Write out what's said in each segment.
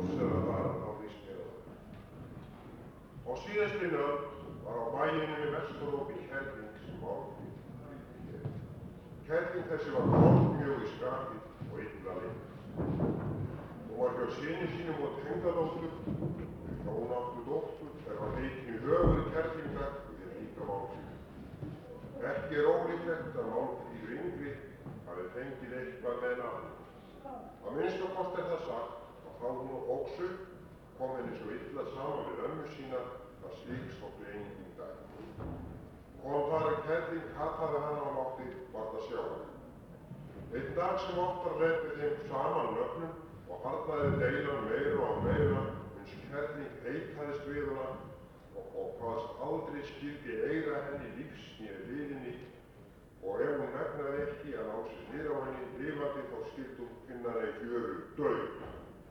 ljós eða var þá líst mér á það. Á síðastliðnu öld var á bæjunum í Vesturópi kerling sem málfríð ríkti hér. Kerling þessi var gott mjög í skapið og illa leynd. Hún var hjá syni sínum og tengdadóttur, hún áttu dóttur var heitin í höfuð kerlingar við líka málfríð. Ekki er ólíklegt að Málfríður yngri hafi fengið eitthvað með nafnið. Að minnstakosti það sagt að þá hún óx upp kom henni svo illa saman við ömmu sína að slíks þótti enginn dæmi. Kom þar að kerling kallaði hana og mátti varla sjá hana. Einn dag sem oftar leiddi þeim saman nöfnum og harðnaði deilan meira og meira uns kerling heitaðist við hana og hvaðst aldrei skyldi eiga henni lífs né liðinni og ef hún megnaði ekki að ná sér niður á henni lifandi þá skyldi hún finna henni fjöru dauð.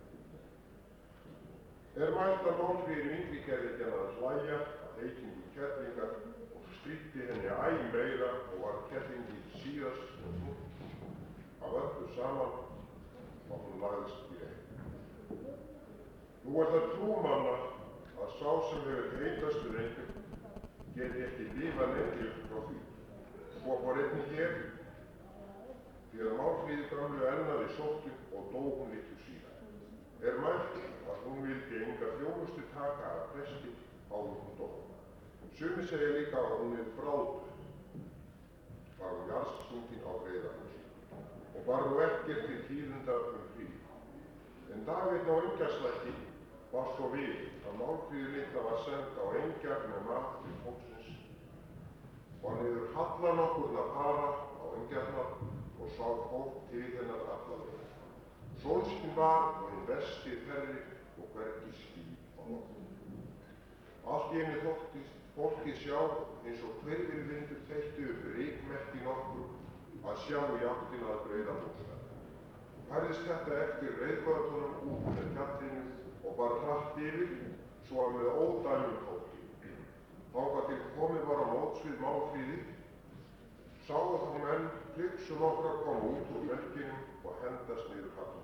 Er mælt að Málfríður yngri gerði ekki að hlæja að heitingu kerlingar og stríddi henni æ meira og var kerlingi síðast af öllu saman og hún lagðist í einn. Nú er það trú manna að sá sem hefur heitast við einhvern geti ekki lifað lengi upp frá því. Svo fór einnig hér því að Málfríði gamlu ennaði sóttu og dó hún litlu síðan. Er mælt að hún vildi enga þjónustu taka af presti áður hún dó. Sumir segja líka að hún bráðuð, var hún jarðstungin á Breiðafossi og bar nú ekkert til tíðinda hríð. En Davíð á Engjaslætti var svo við að Málfríður litla var send á engjar með mat til fólksins og niður hallar nokkurn að fara á engjarnar og sá fólk til hennar allavega. Sólskin var og hinn vesti þerri og hvergi ský á nóttunni. Allt í einu þóttist fólkið sjá eins og hvirfilvindur þeytti upp rykmerki nokkur að sjá í áttina að Breiðafossi. Færðist þetta eftir reiðgötunum út með fjallinu og bar hratt yfir svo að með ódæmum tóki. Þangað til komið var á móts við Málfríði, sáu þá menn flyksu nokkra koma út úr merkinum og hendast niður hallann.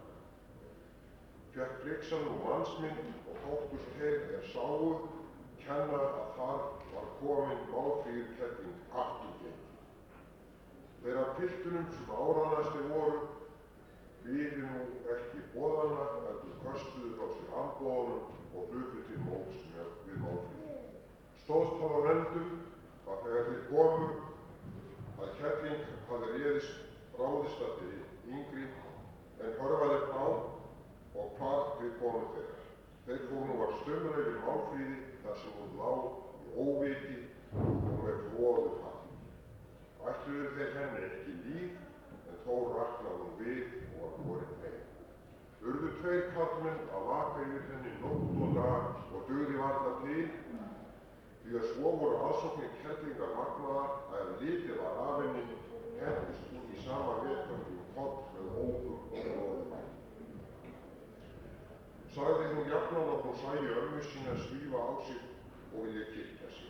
Fékk flyksan nú mannsmynd og þóttust þeir sáu kenna að þar var komin Málfríður kerling afturgengi. Þeir af piltunum sem áranastir voru biðu nú ekki boðana heldur köstuðu frá sér ambúðunum og hlupu til móts við Málfríði. Stóðst það á vendum að þegar þeir komu að kerling hafði ráðist að þeir yngri en hörfaði á og hvað við komu þeirra. Þeir fóru nú að stumra yfir Málfríði þar sem hún lá í óviti og með froðu halli. Ætluðu þeir henni ekki líf en þó raknaði hún við og var borin heim. Urðu tveir karlmenn að vaka yfir henni nótt og dag og dugði varla til því að svo voru aðsóknir kerlingar magnaðar að litið var af henni hentist út í sama vettvöndi koll með ógum og gróðum. Sagði hún jafnan að hún sæi ömmu sína svífa á sig og vilja kirkja sig.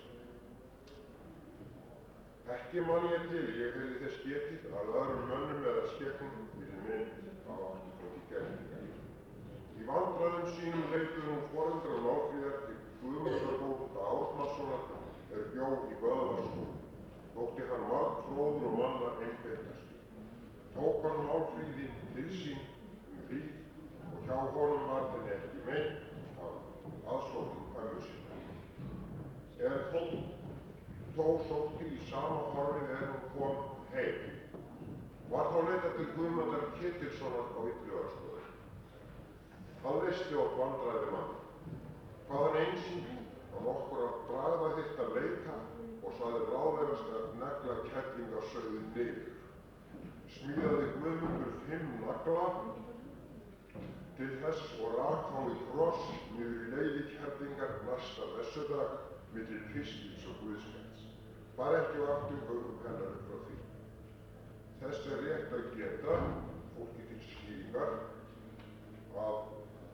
Ekki man ég til, ég heyrði þess getið að öðrum mönnum eða skepnum vilja mynd af afturfóti kerlingar. Í vandræðum sínum leituðu nú foreldrar Málfríðar til Guðmundar Árnasonar bjó í Böðvarsskóla. Þótti hann margfróður og manna einbeitastur. Tók hann Málfríði til sín hríð og hjá honum var henni ekki meint af aðsóknum ömmu sinnar. Þó sótti í sama horfið hún kom heim. Var þá leitað til Guðmundar Ketilssonar á Illugastöðum. Hann leysti oft vandræði mann. Hvaðan einsýndi að nokkurra bragða þyrfti að leita og sagði ráðlegast að negla kerlingarsauðinn niður. Smíðaði Guðmundur 5 nagla til þess og rak þá í kross niður í leiði kerlingar næsta messudag milli Kristins og Guðspjalls. Var ekki á aftur höfum hennar upp frá því. Þess er rétt að geta fólki til skýringar að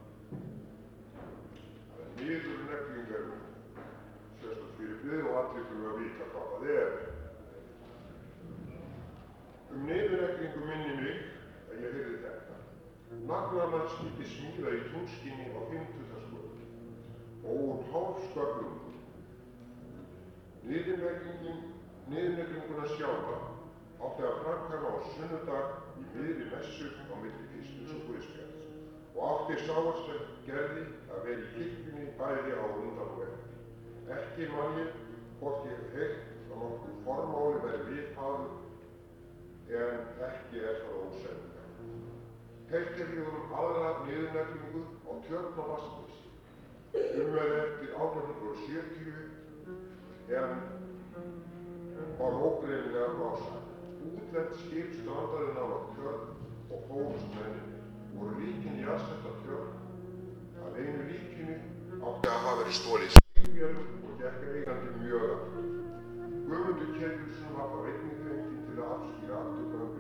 niðurnegling sérstakt fyrirbrigði og allir þurfa að vita hvað það er. Niðurneglingu minni mig að ég heyrði þetta. Naglana skyldi smíða í túnskinni á fimmtudagsskvöld og úr hálfsköflum. Niðurlegginguna sjálfa átti að framkvæma á sunnudag í miðri messu á milli Kristins og Guðspjalls og átti sá sem gerði að vera í kirkjunni bæði á undan og eftir. Ekki man ég hvort ég hef heyrt að nokkuð formáli verið viðhafður en ekki það ósennilegt. Heyrt hef ég aðra niðurneglingu á Tjörn á Vatnsnesi eftir 1870 en var ógreinilega frásagt. Útlent skip strandaði nálægt Tjörn og fórust mennirnir. Voru líkin jarðsett á Tjörn. Að einu líkinu átti að hafa verið stolið skipvélum og gekk eigandi mjög af. Guðmundur Ketilsson var þá einnig fenginn til að afskýra afturgöngu